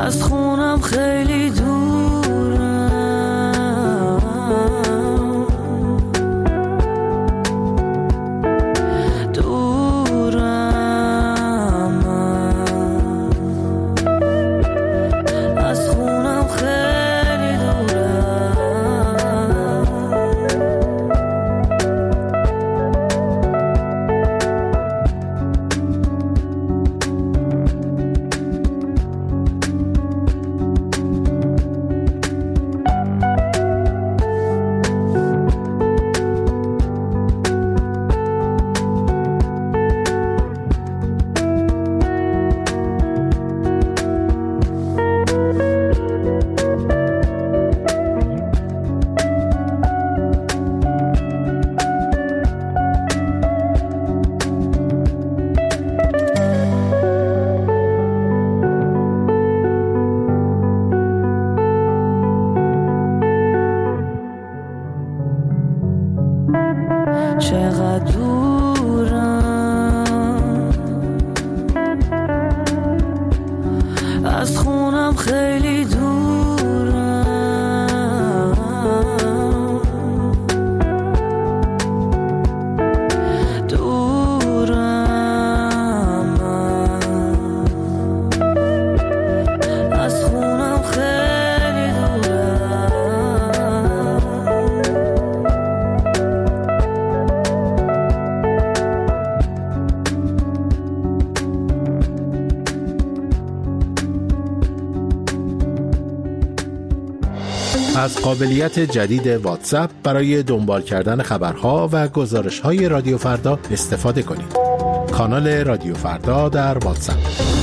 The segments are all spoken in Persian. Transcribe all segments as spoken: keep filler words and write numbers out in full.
از خونم خیلی دورم، دورم از خونم خیلی دورم. چقدر دورم از خونم خیلی دورم، دورم از خونم خیلی دورم. از قابلیت جدید واتساپ برای دنبال کردن خبرها و گزارش‌های رادیو فردا استفاده کنید. کانال رادیو فردا در واتساپ.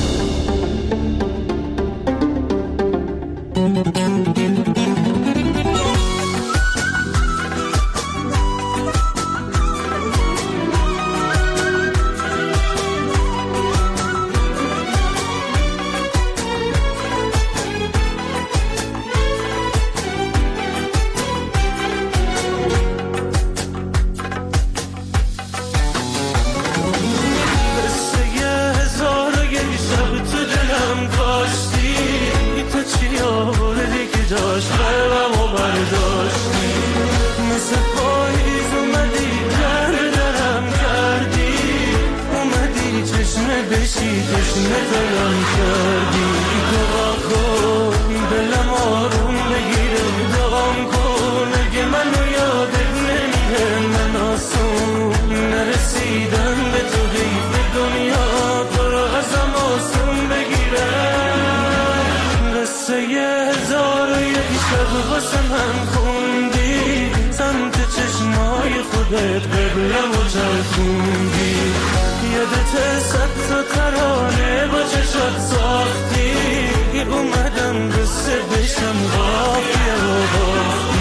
قبلم و چرخوندی یادت صد تا ترانه با چشات ساختی، اومدم قصه بشم قافیه و باختی.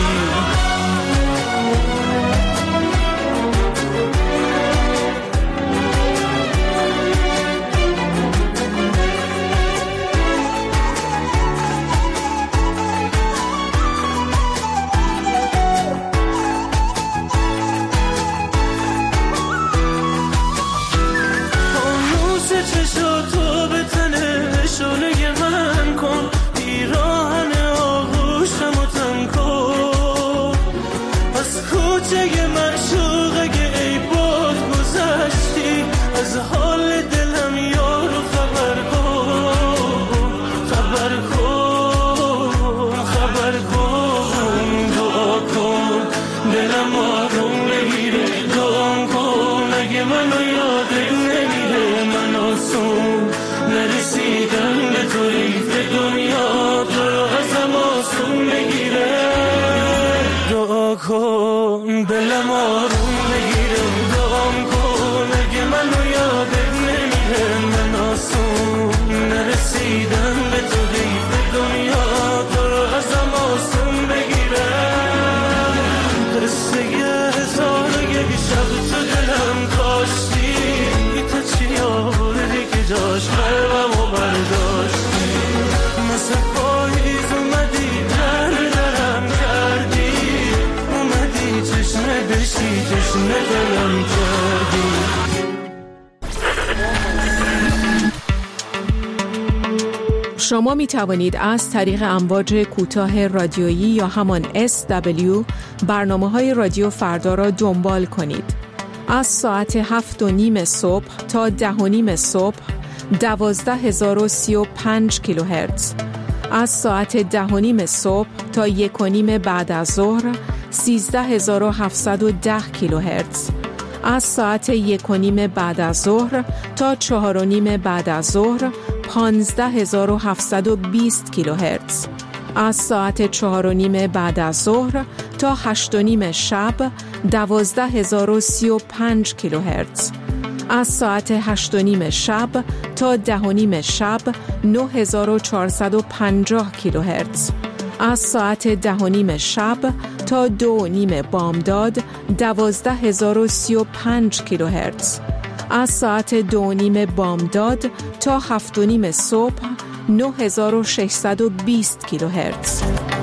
چشاتو به تنه شونه شما می توانید از طریق امواج کوتاه رادیویی یا همان اس دبلیو برنامه‌های رادیو فردا را دنبال کنید. از ساعت هفت و نیم صبح تا ده و نیم صبح دوازده هزار و سی و پنج کیلوهرتز، از ساعت ده و نیم صبح تا یک و نیم بعد از ظهر سیزده هزار و هفتصد و ده کیلوهرتز، از ساعت یک و نیم بعد از ظهر تا چهار و نیم بعد از ظهر پانزده هزار و هفتصد و بیست کیلوهرتز، از ساعت چهار و نیم بعد از ظهر تا هشت و نیم شب دوازده هزار و سی و پنج کیلوهرتز، از ساعت هشت و نیم شب تا ده و نیم شب نه هزار و چهارصد و پنجاه کیلوهرتز، از ساعت ده و نیم شب تا دو و نیم بامداد دوازده هزار و سی و پنج کیلوهرتز، از ساعت دو و نیم بامداد تا هفت و نیم صبح نه هزار و ششصد و بیست کیلوهرتز.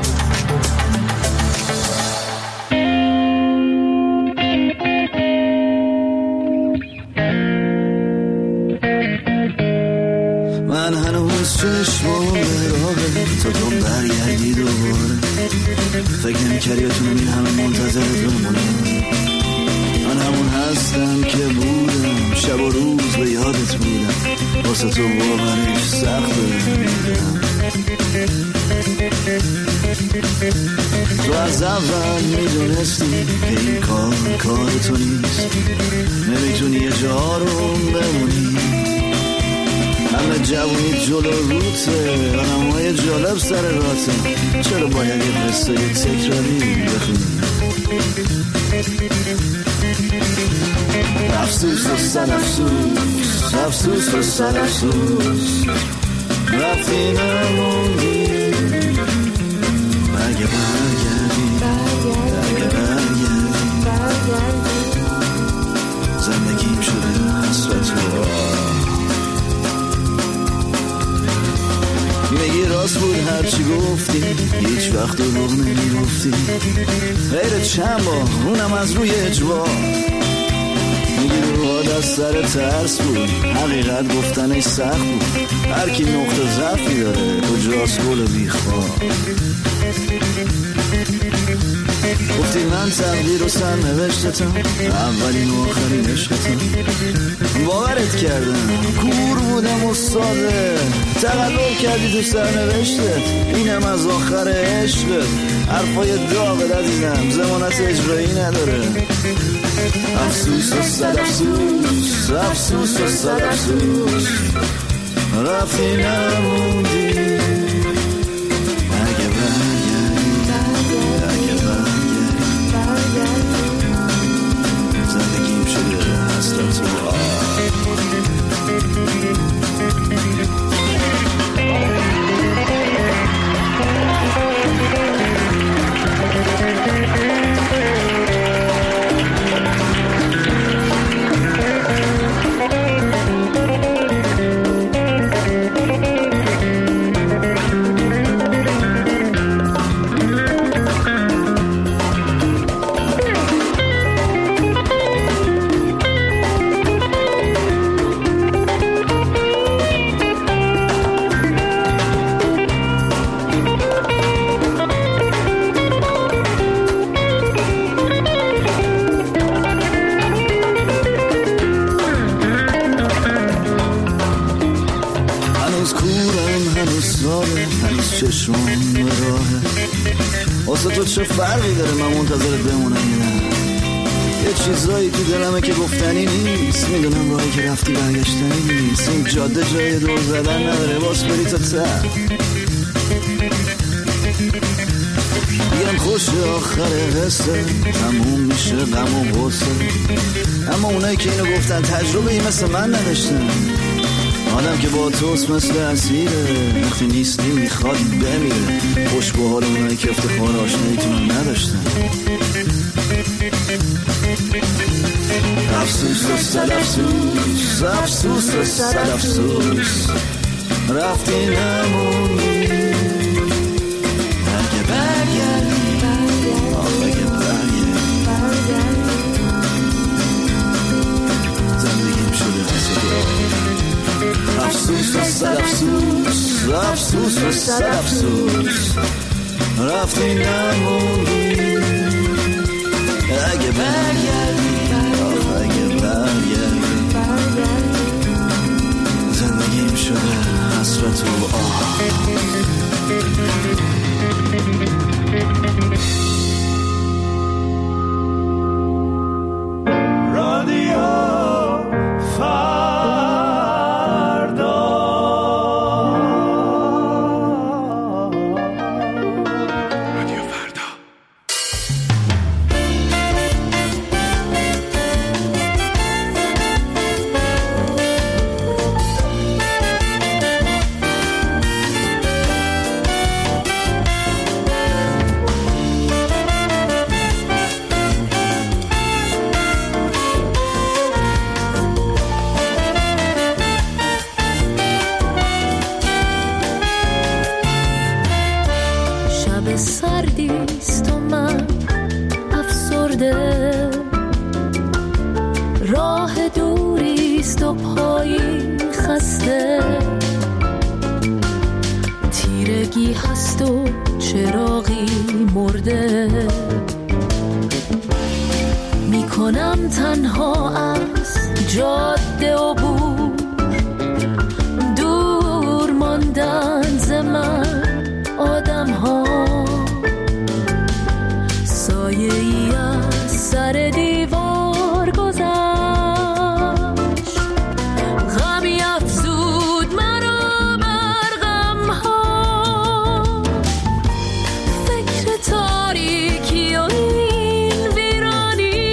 من هنوز چشمام براغه تا تو برگردی دوباره، فکر نمی‌کردی بتونم این همه منتظرت بمونم. من همون هستم که بودم، شب و روز به یادت بودم، واسه تو باورش سخت بودم. تو از اول میدونستی که این کار کار تو نیست، نمیتونی یه جا رو بمونی. همه جوونی جلو روته، آدمای جالب سر راته، چرا باید یه قصه تکراری بخونی؟ افسوس و صد افسوس، افسوس و صد افسوس، رفتی نموندی. اگه برگردی، اگه برگردی، زندگیم شده حسرت و میگی راست بود هرچی گفتی، هیچ وقت دروغ نمیگفتی، غیر چند بار اونم از روی اجبار. میگی روحات از سر ترس بود، حقیقت گفتنش سخت بود، هر کی نقطه ضعفی داره کجاست گل بیخوار. گفتی من تقدیر و سرنوشتتم، اولین و آخرین عشقتم. باورت کردم، کور بودم و ساده، تقلب کردی تو سرنوشتت، اینم از آخر عشقت. حرفای داغت عزیزم ضمانت اجرایی نداره. افسوس و صد افسوس، افسوس و صد افسوس، رفتی نموندی. اگه برگردی، اگه برگردی، زندگیم شده حسرت و آه. چشمون راهه، واسه تو چه فرقی داره من منتظرت بمونم یا نه؟ یه چیزایی تو دلمه که گفتنی نیست، میدونم راهی که رفتی برگشتنی نیست. این جاده جای دور زدن نداره، باز بری تا ته. میگم خوش آخر قصه، تموم میشه غم و غصه، اما اونایی که اینو گفتن تجربه ای مثل من نداشتن. آدم که با توست مثل اسیره، وقتی نیستی میخواد بمیره. خوش به حال اونایی که افتخار آشناییتون نداشتن. افسوس و صد افسوس، افسوس و صد افسوس، رفتی نموندی. اگه برگردی، اگه برگردی، زندگیم شده حسرت. افسوس و صد افسوس، افسوس و صد افسوس رفتی نموندی. اگه برگردی اگه برگردی زندگیم شده حسرت و آه. سردیست و من افسرده، راه دوریست و پایی خسته، تیرگی هست و چراغی مرده، میکنم تنها از جاده و بور، دور ماندن ز من آدم ها، سایه ای از سر دیوار گذشت، غمی افزود مرا بر غم ها، فکر تاریکی و این ویرانی،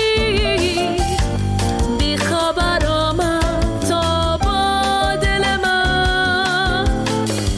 بی خبر آمد تا با دل من،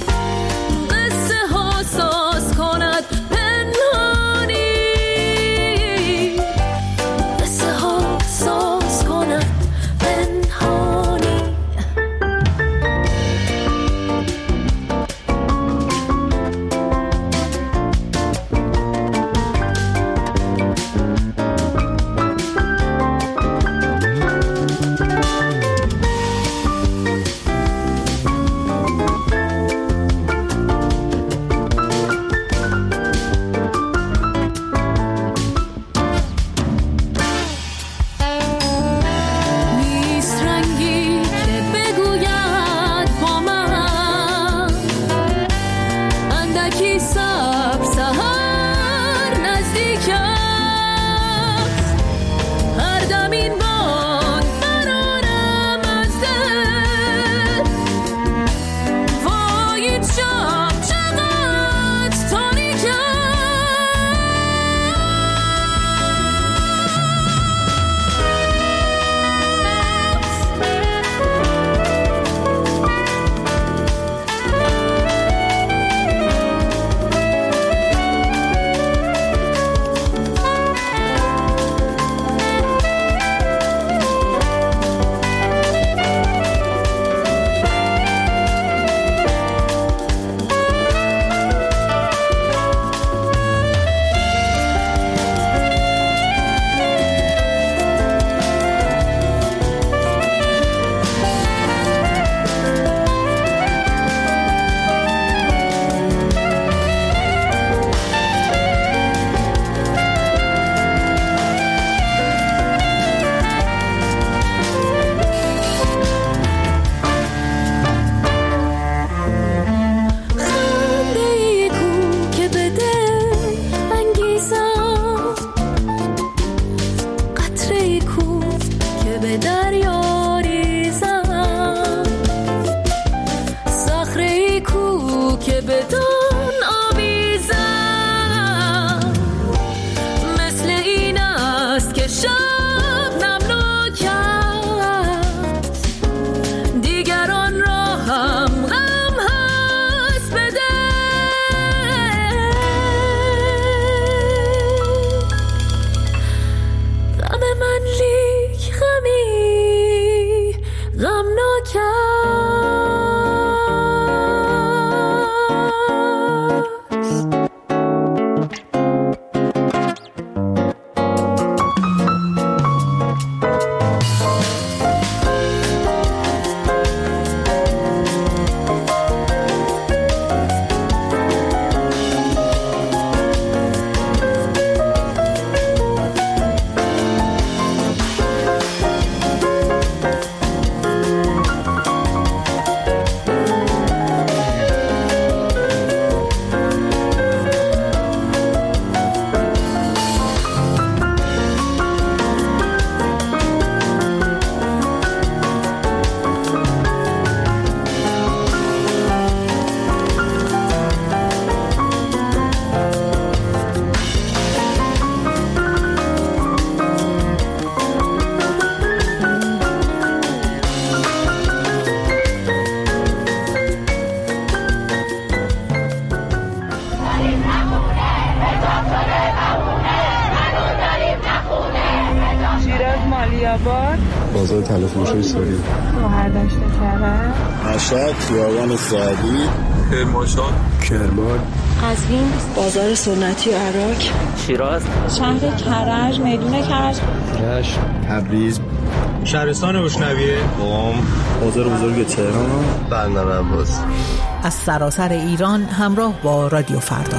عالی‌آباد، بازار طلافروشی ساری، شهردشت کرج، مشهد، خیابان سعدی، کرمانشاه، کرمان، قزوین، بازار سنتی عراق، شیراز، شهر کرج، میدون کرج، رشت، تبریز، شهرستان اشنویه، قم، بازار بزرگ تهران، بندر عباس. از سراسر ایران همراه با رادیو فردا.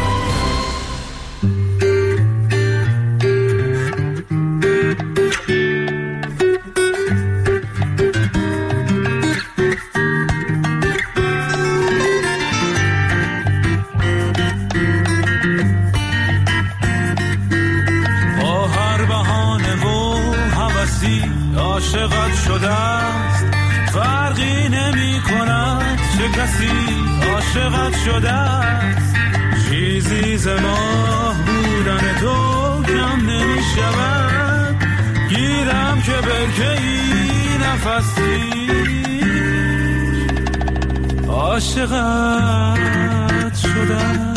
عاشقت شده است، فرقی نمی کند چه کسی عاشقت شده است. چیزی ز ماه بودن تو کم نمی شود، گیرم که برکه ای نفسی عاشقت شده است.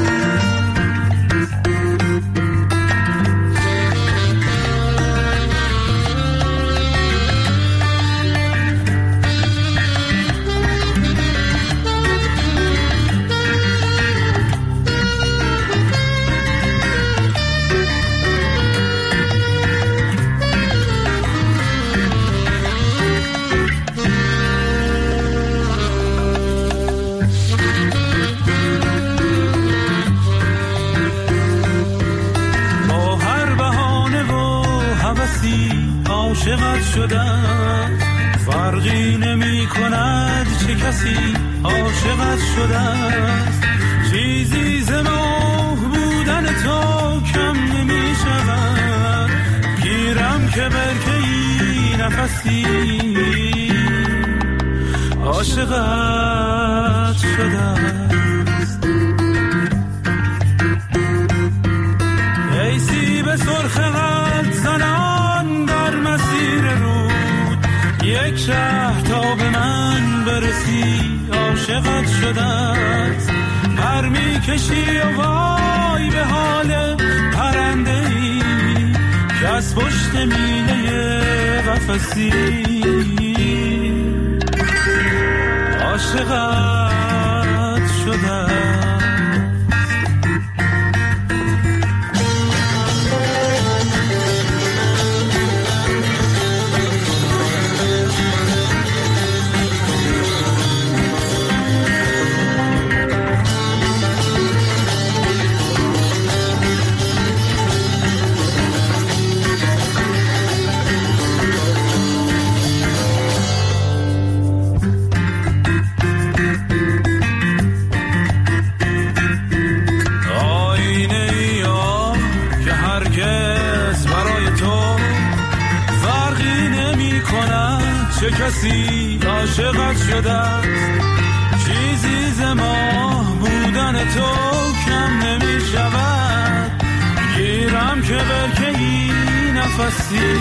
عاشقت شده فرقی نمی کند چه کسی عاشقت شده است. چیزی ز ماه بودن تو کم نمی شود، گیرم که برکه ای نفسی عاشقت شده است. ای سیب سرخ قد زنان در مسیر رود، یک شهر تا به من برسی عاشقت شده است. پر می کشی و وای به حال پرنده ای که از پشت میله قفسی عاشقت شده است. چه کسی عاشقت شده است. چیزی ز ماه بودن تو کم نمی شود، گیرم که برکه ای نفسی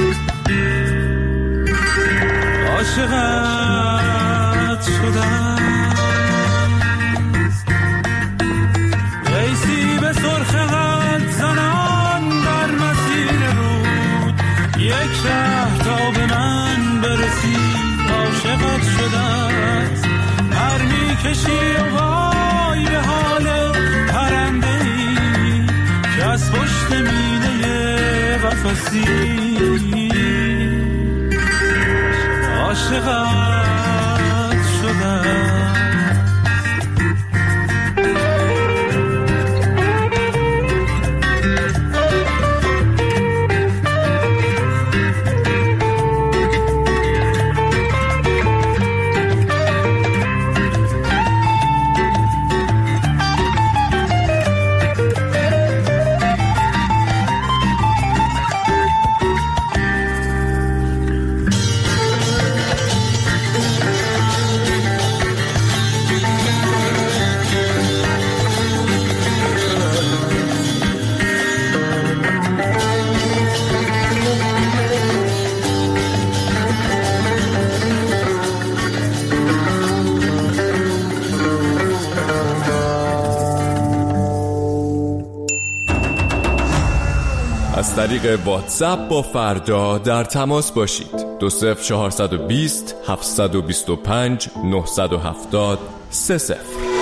عاشقت شده است. ای سیب سرخ قد زنان در مسیر رود، یک شهر تا به من برسی عاشقت شده است. پر می کشی و وای به حال پرنده ای که از پشت میله قفسی عاشقت شده است. از طریق واتساپ با فردا در تماس باشید. دو صفر چهارصد و بیست هفتصد و بیست و پنج نهصد و هفتاد سه صفر.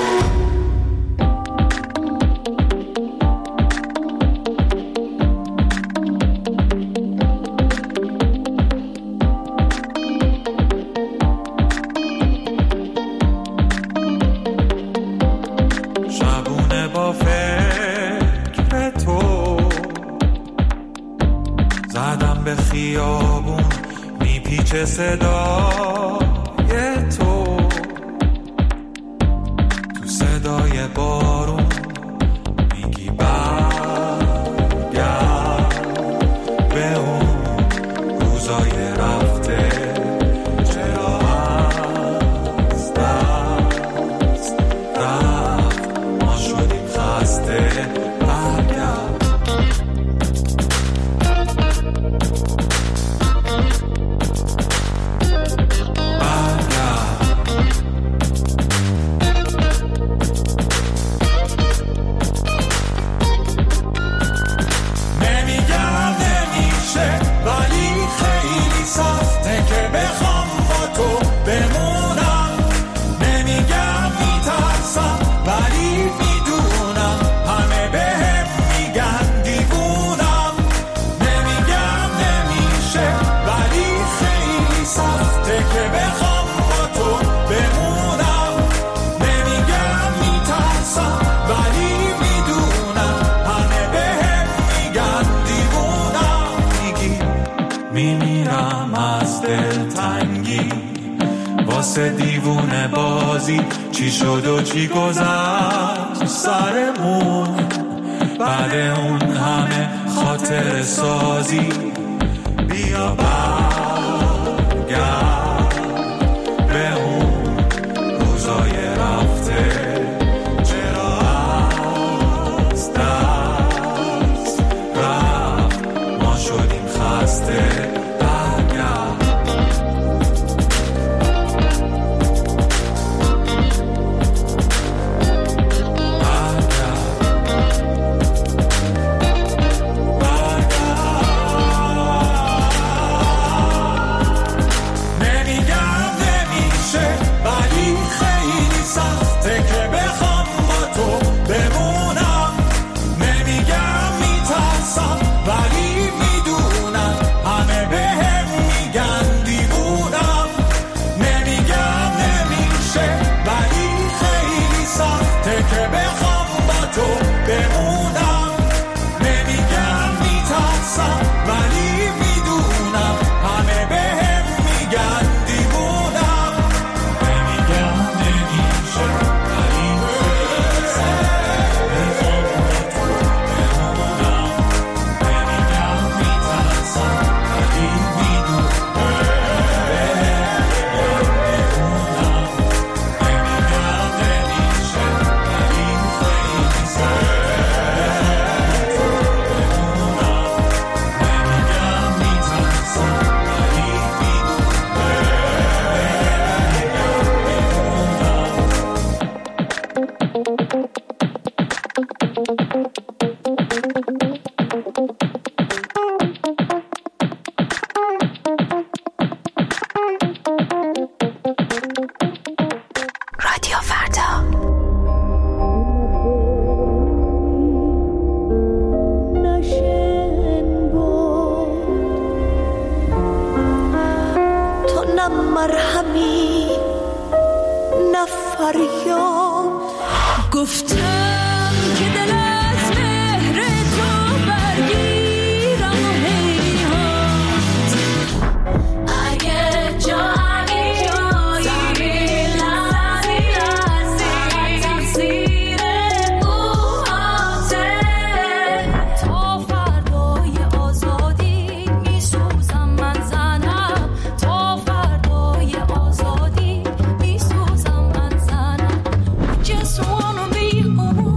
شبونه با فکر تو زدم به خیابون میپیچه صدای تو، تو صدای بارون میگی برگرد به اون روزای رفته، چرا از دست رفت ما شدیم خسته. برگرد واسه دیوونه بازی چی شد و چی گذشت سرمون، بعد اون همه خاطر سازی بیا برگرد به اون روزای رفته، چرا از دست رفت ما شدیم خسته. مرهمی نفریاد گفتم که دل از مهر تو برگیرم و هیهات اگه جایی جایی لحظی لحظی تفسیر بوهاته تا فردای آزادی میسوزم من زنم تا فردای آزادی میسوزم من زنم just wanna be home.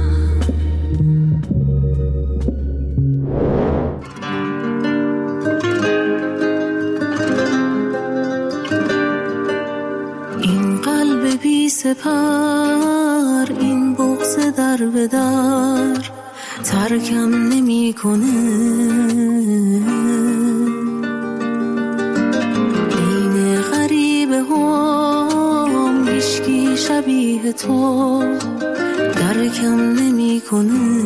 این قلب بی سپر این بغض در به در ترکم نمی کنه. این غریبه هم هیچکی شبیه تو درکم نمی کنه.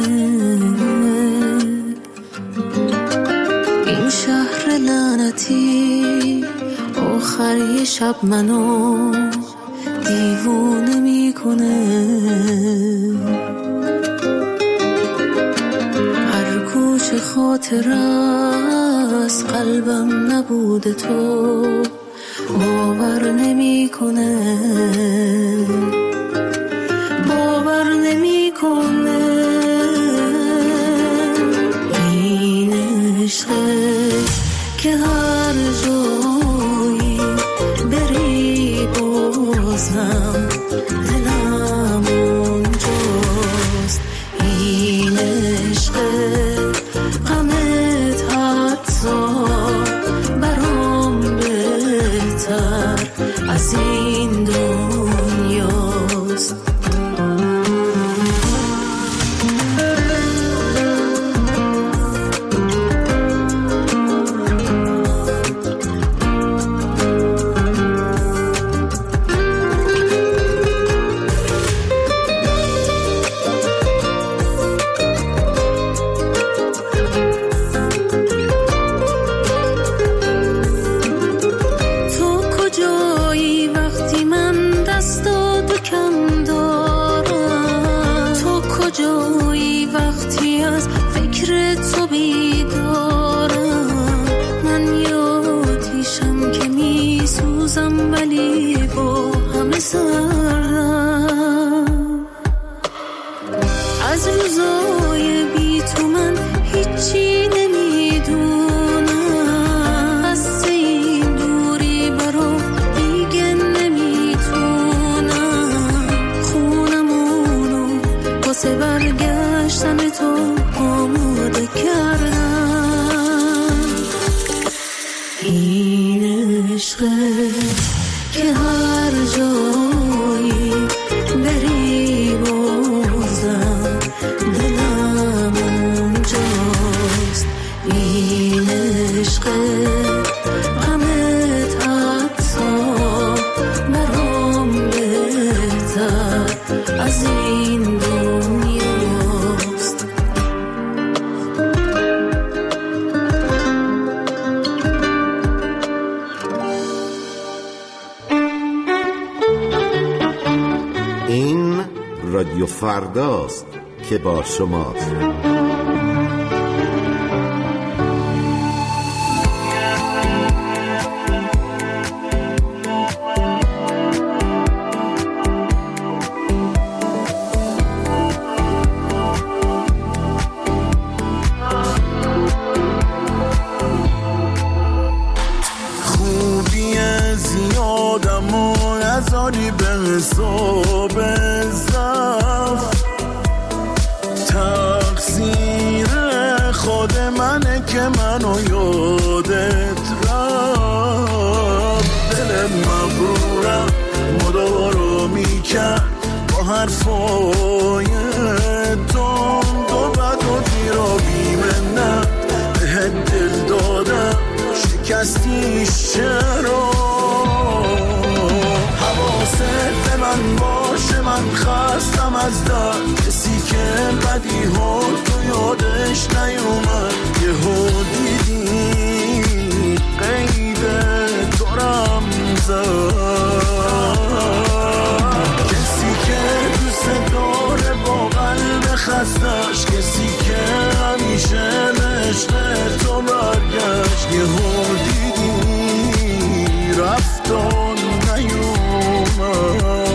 این شهر لعنتی آخر یه شب منو دیوونه می کنه. هر کوچه خاطر از قلبم نبوده تو باور نمی کنه. باور نمی کنه. این عشقه که هر جایی بری بازم دلم اونجاست. این عشقه غمت حتی برام بهتر از این دنیاست. از روزای بی تو من هیچی نمیدونم. از این دوری برام دیگه نمیتونم. خونمونو واسه برگشتن تو آماده کردم. این عشقه که هر جایی بری بازم دلم اونجاست. این عشقه غمت حتی برام بهتر از این دنیاست. این رادیو فرداست که با شماست. خوبی زیادم و نذاری به حساب زفت. تقصیر خود منه که منو یادت رفت. دل مغرورم مدارو میکرد با حرفای تند و بد و دیرا بیمنم. بهت دل دادم شکستیش چرا؟ حواست به من باشه من خستم از درد. کسی که بدی ها تو یادش نیومد. یه ها دیدی قید دارم زد. کسی که دوست داره با قلب خستش. کسی که همیشه نشته تو برگشت. یه ها دیدی رفتان نیومد.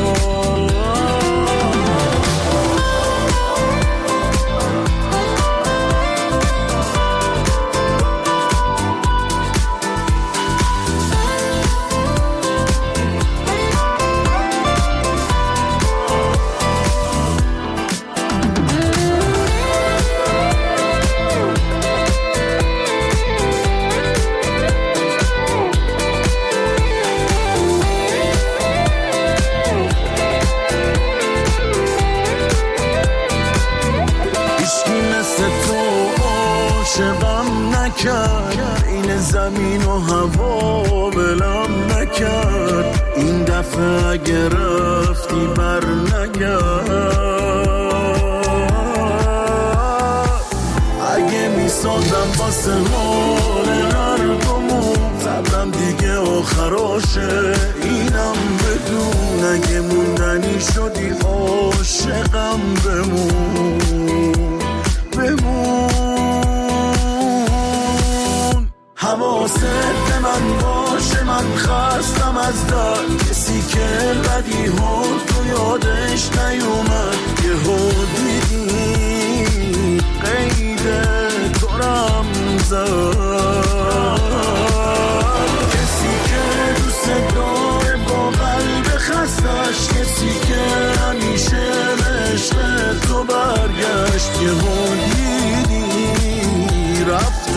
عاشقم نکرد، این زمین و هوا بلم نکرد، این دفعه اگه رفتی بر نگرد. اگه میسازم واسه حال هرگمون صبرم دیگه آخراشه، اینم بدون اگه موندنی شدی عاشقم بمون بمون. حواست به من باشه من خستم از در، کسی که بدی ها تو یادش نیومد، یه ها دیدی قید تو رمزد، کسی که دوست داره با قلب خستش، کسی که همیشه عشق تو برگشت، یه ها دیدی رفت و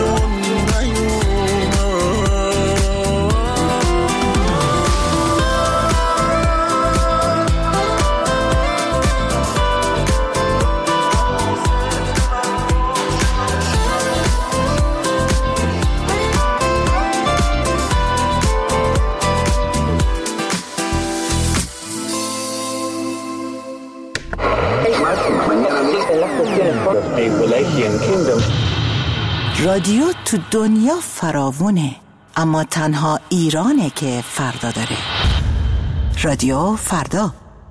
رادیو تو دنیا فراوونه، اما تنها ایرانه که فردا داره. رادیو فردا.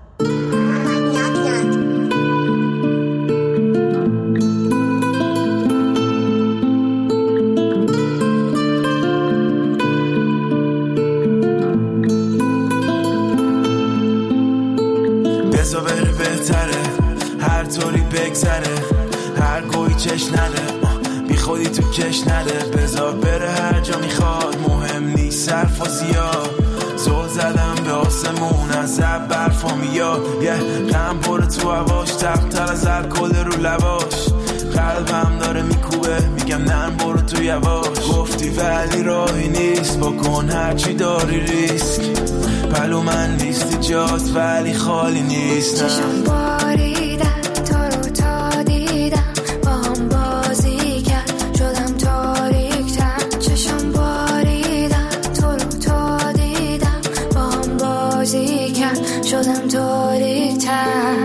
بزا بره بهتره، هر طوری بگذره، هر گویی چش نده، بی خودی تو کش نده، بزا بره هر جا میخواد، مهم نیست صرف و زیاد، زل زدم به آسمون از زب برفا میاد، یه غم پره تو هواش، تختر از الکل رو لواش، قلبم داره میکوبه میگم نه برو تو یواش، گفتی ولی راهی نیست، بکن هرچی داری ریسک، پلو من نیستی جاست ولی خالی نیست. چشم باریدن تو رو تا دیدم، با هم بازی کرد شدم تاریک‌تر، چشم باریدن تو رو تا دیدم، با هم بازی کرد شدم تاریک‌تر.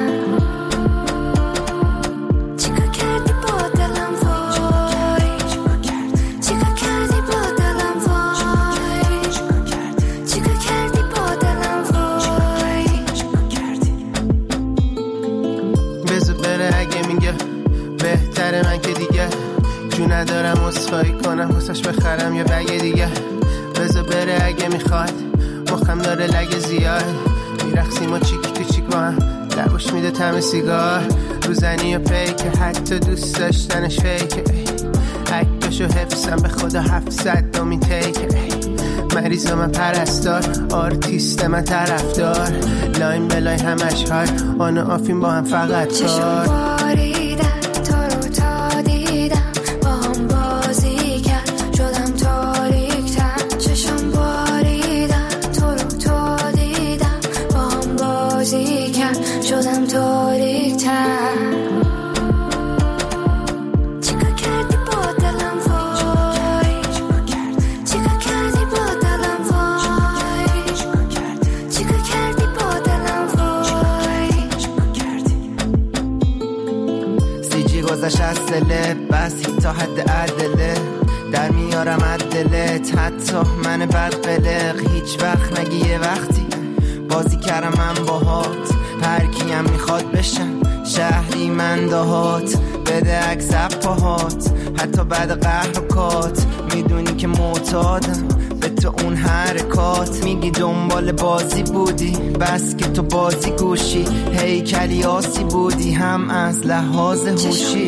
ندارم اصفایی کنم حسش بخرم یا بگه دیگه، بذار بره اگه میخواد، مخم داره لگه زیاد، میرخسیم و چیک تو چیک با هم، لباش میده تم سیگار، روزنی و پیک، حتی دوست داشتنش فیک، عکسشو حفظم به خدا هفتصد دومین تیک، مریض من پرستار، آرتیست من طرفدار، لاین بلای همش های آن و آفین با هم فقط کار. شدم تاریک‌تر. چیکار کردی با دلم وای، چیکار کردی با دلم وای، چیکار کردی با دلم وای. سیجی گذشت از دله، بس تا حد عدله، در میارم عدلت، حتی من بد قلق، هیچ وقت نگی یه وقتی بازی کردم من باهات، هر کیم میخواد بشم شهری من دهات، بده عکس پاهات حتی بعد قهر و کات، میدونی که معتادم به تو اون حرکات، میگی دنبال بازی بودی بس که تو بازی گوشی، هیکلی آسی بودی هم از لحاظ هوشی.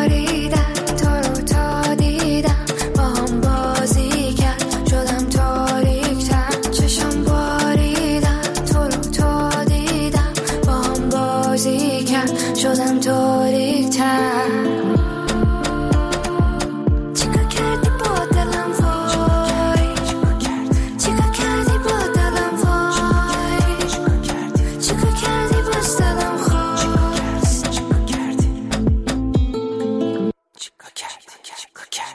شدم تاریک‌تر. چیکار کردی با دلم وای، چیکار کردی با دلم وای، چیکار کردی با دلم خواست، چیکار کردی، چیکار کردی، چیکار کردی.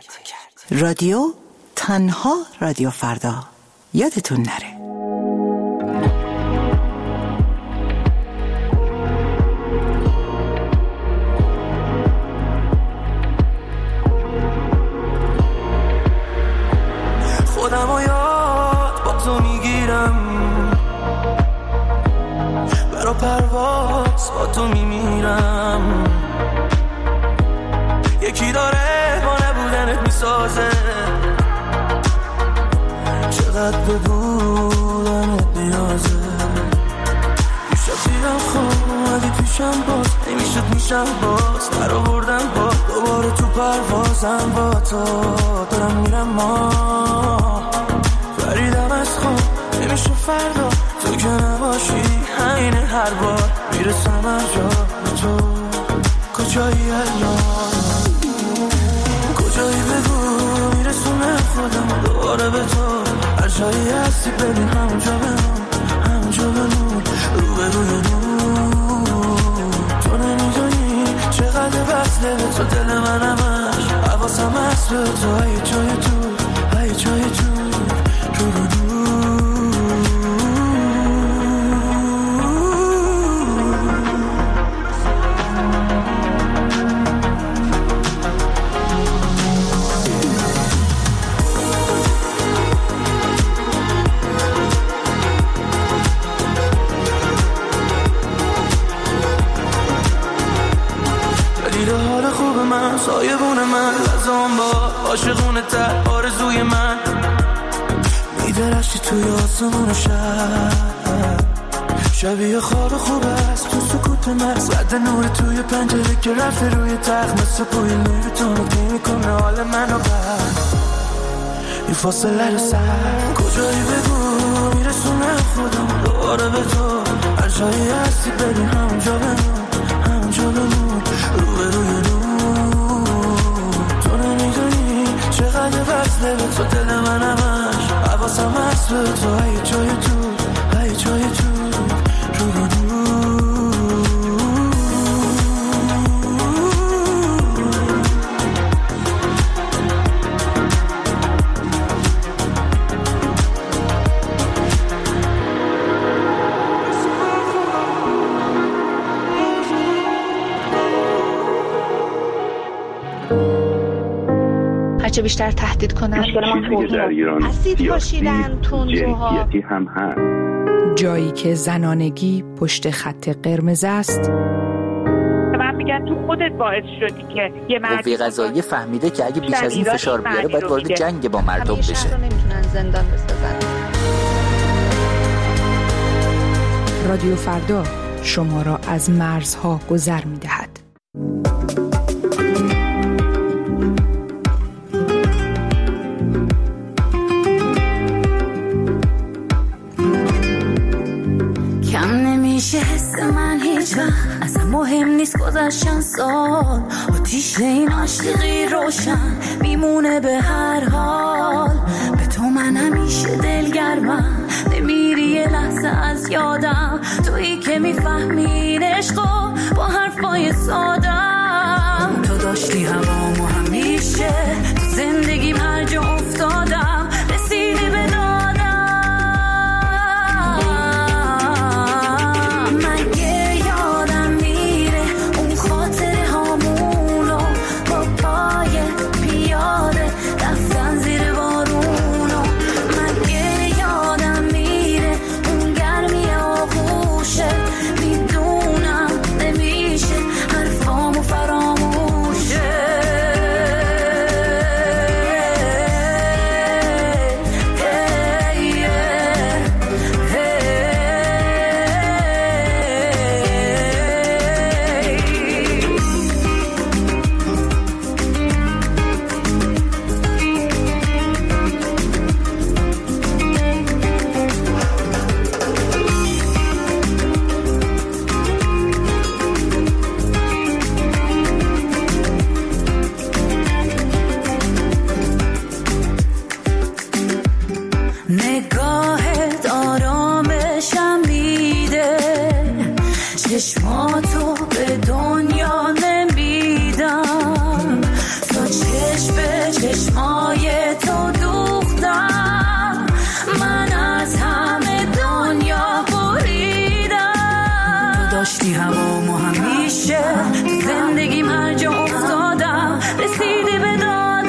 رادیو تنها رادیو فردا یادتون نره. خودم و یاد با تو میگیرم، برا پرواز با تو میمیرم. یکی داره با نبودنت میسازه، چقدر به بودنت نیازه. میشد دیدم خواه ولی پیشم باز نمیشد میشم باز در آوردم با دوباره تو پروازم با تو دارم میرم. ما فریدم از خواب نمیشه فردا تو که نباشی، همینه هر بار میرسم هر جا به تو. کجایی الان، کجایی بگو میرسونه خودم دوباره به تو. هر جایی هستی ببین همونجا بمون، همونجا بمون رو به روی نور. تو نمیدونی چقدر وصله به تو دل من همش، حواسم هست به تو ای جای تو، ای جای تو رو به نور. سایبون من لازم با عاشقونه تر آرزوی من میدرشتی توی آسمون شب. شبیه خواب خوب است تو سکوت مغز، رد نور توی پنجره که رفته روی تخت، مثل بوی نور تو نگی میکنه حال منو بر این فاصله رو سر. کجایی بگو میرسونه خودم دوباره به تو. هر جایی هستی ببین همونجا بمون، همونجا بمون رو به روی نور. چقدر وصله به تو دل من همش، حواسم هست به تو ای جای تو، ای جای تو رو به نور. هرچه بیشتر تهدید کنن در ایران اسید پاشیدن تندروها هم هست. جایی که زنانگی پشت خط قرمز است. من میگم تو خودت باعث شدی که یه مرد قوه قضاییه فهمیده که اگه بیش از این فشار بیاره باید وارد جنگ با مردم بشه. همیشه نمیتونن زندان بسازن. رادیو فردا شما را از مرزها گذر میدهد. میشه حس من هیچ وقت اصلا مهم نیست گذشتن سال، آتیش این عاشقی روشن میمونه به هر حال. به تو من همیشه دلگرمم، نمیری یه لحظه از یادم، تویی که میفهمی عشقو با حرفای سادم. تو داشتی هوامو همیشه تو زندگیم هر جا افتادم، رسیدی به دادم. میدونم نمیشه حرفامو فراموشه. هموم و همیشه تو زندگیم هر جا افتادم رسیدی به دادم.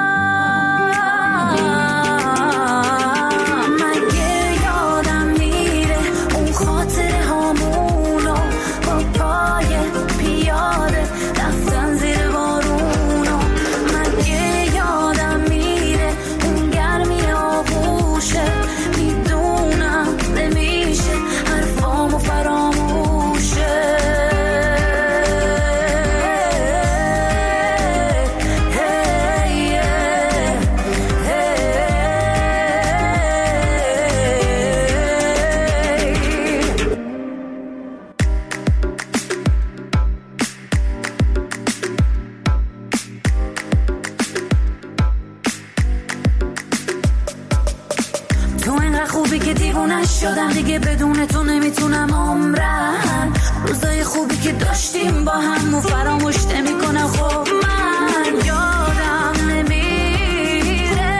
مگه یادم میره اون خاطره هامونو با پای پیاده رفتن زیر بارونو. مگه یادم میره اون گرمی آغوشه. میدونم نمیشه حرفامو فراموشه. تو اینقدر خوبی که دیوونه شدم دیگه بدون تو نمیتونم عمرم. روزای خوبی که داشتیم با هم و فراموش نمیکنم. خب من یادم نمیره.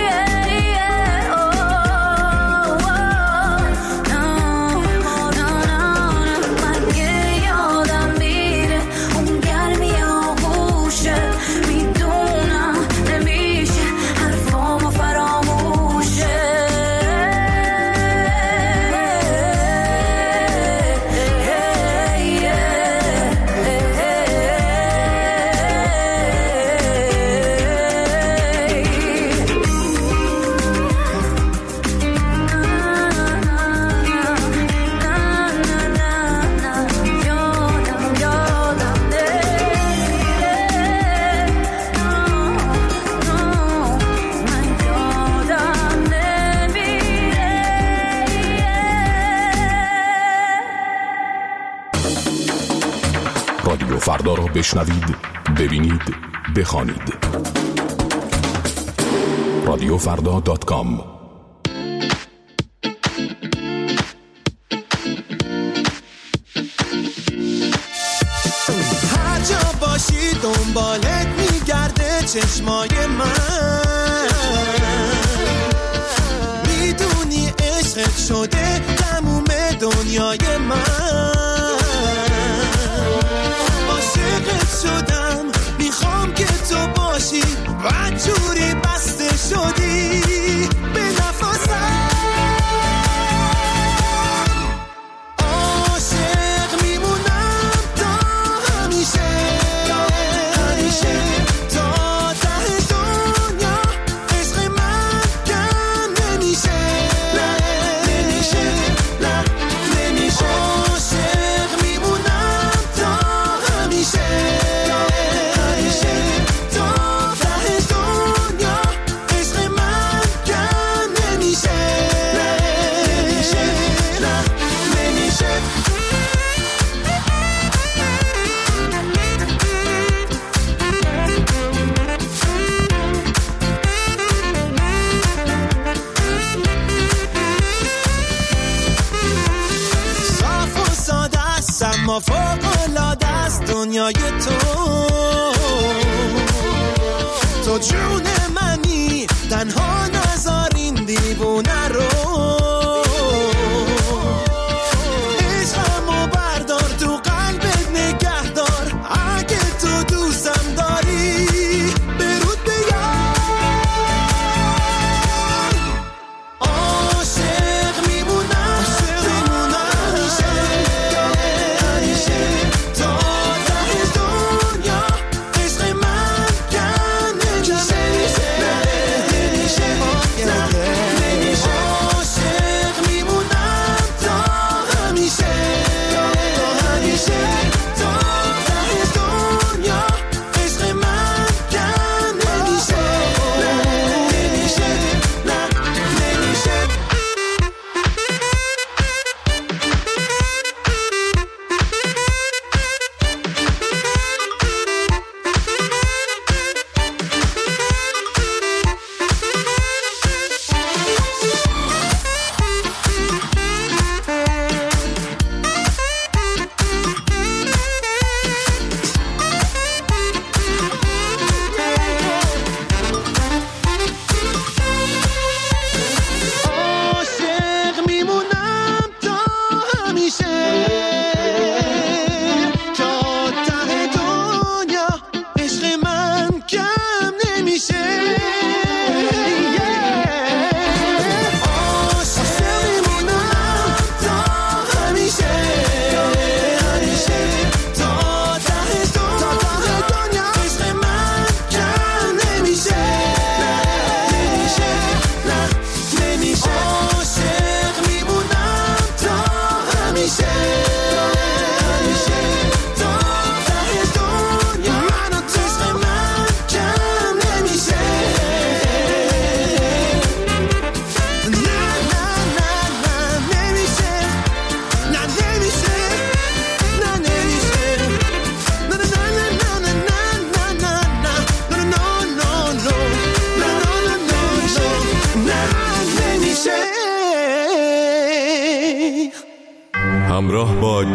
مگه یادم میره اون گرمی آغوشه. میدونم نمیشه حرفامو فراموشه. رادیو فردا را بشنوید، ببینید، بخوانید. رادیو فردا دات کام. هر جا باشی دنبالت میگرده چشمای من. میدونی عشقت شده تموم دنیای من. عاشقت شدم میخوام که تو باشی و جوری بسته شدی به نفسم. عاشق میمونم تا همیشه همیشه تا ته دنیا. عشق من کم نمیشه نه نمیشه نه نمیشه. عاشق میمونم تا همیشه همیشه تا ته دنیا. عشق من کم نمیشه نه نمیشه نه نمیشه. صاف و ساده است اما فوق‌العاده است دنیای تو. تو جون منی تنها نذار این دیوونه رو. عشقمو بردار تو قلبت نگه دار. اگه تو دوستم داری برود بیار. عاشق میمونم میمونم همیشه همیشه تا ته دنیا. عشق من کم نمیشه نمیشه نه نمیشه.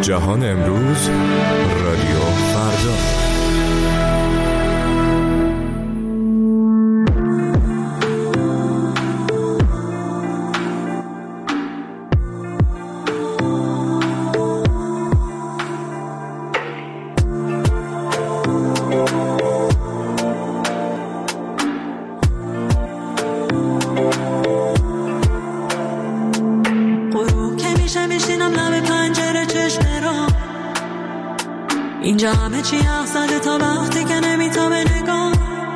جهان امروز، رادیو فردا. اینجا همه چی احساده تا وقتی که نمیتابه نگاه.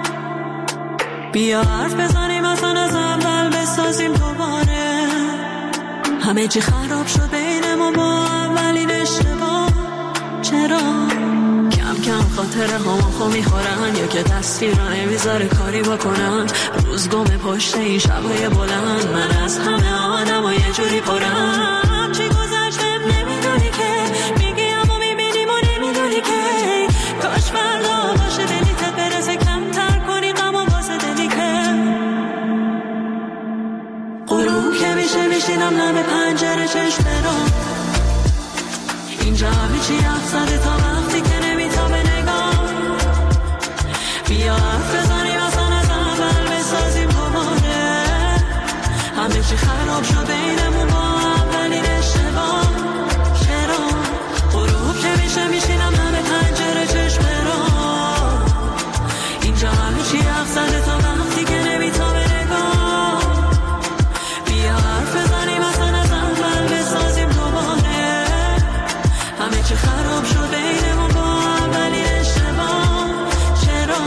بیا حرف بزنیم اصلا از اول بسازیم دوباره. همه چی خراب شد بین ما با اولین اشتباه. چرا کم کم خاطره هامو خو میخورن یا که تصویر رو نمیذاره کاری بکنن. روز گم پشت این شبای بلند من از همه آدم و یه جوری پرم. چی گذشته نمیدونی که میگی اما میبینیم و نمیدونی که کاش فردا باشه دلیتت برسه کمتر کنی غم و واسه دلی که غروب که میشه میشینم لب پنجره چشم برام. اینجا همه چی افزده تا وقتی که نمیتابه نگاه. بیا حرف بزنیم اصلا از اول بسازیم دوباره. همه چی خراب شد بینمون با اولین اشتباه. چرا غروب که میشه میشینم همه پنجره چشم را. اینجا همه چی افزده تا وقتی که نمیتابه نگاه. بیا حرف بزنیم اصلا از اول بسازیم دوباره. همه چی خراب شد بینمون با اولین اشتباه. چرا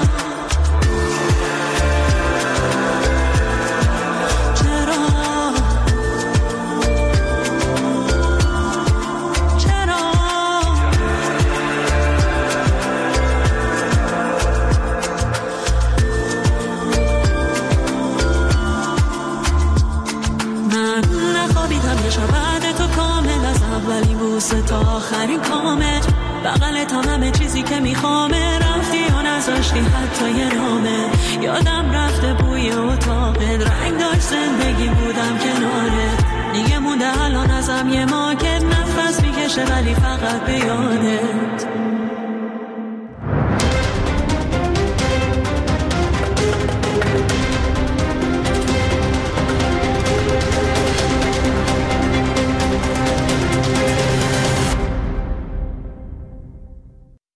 تا آخرین کامت بغلت هم همه چیزی که میخوامه. رفتی و نذاشتی حتی یه نامه. یادم رفته بوی اتاقت رنگ داشت زندگی بودم کنارت. دیگه مونده الان ازم یه ماکت نفس میکشه ولی فقط به یادت.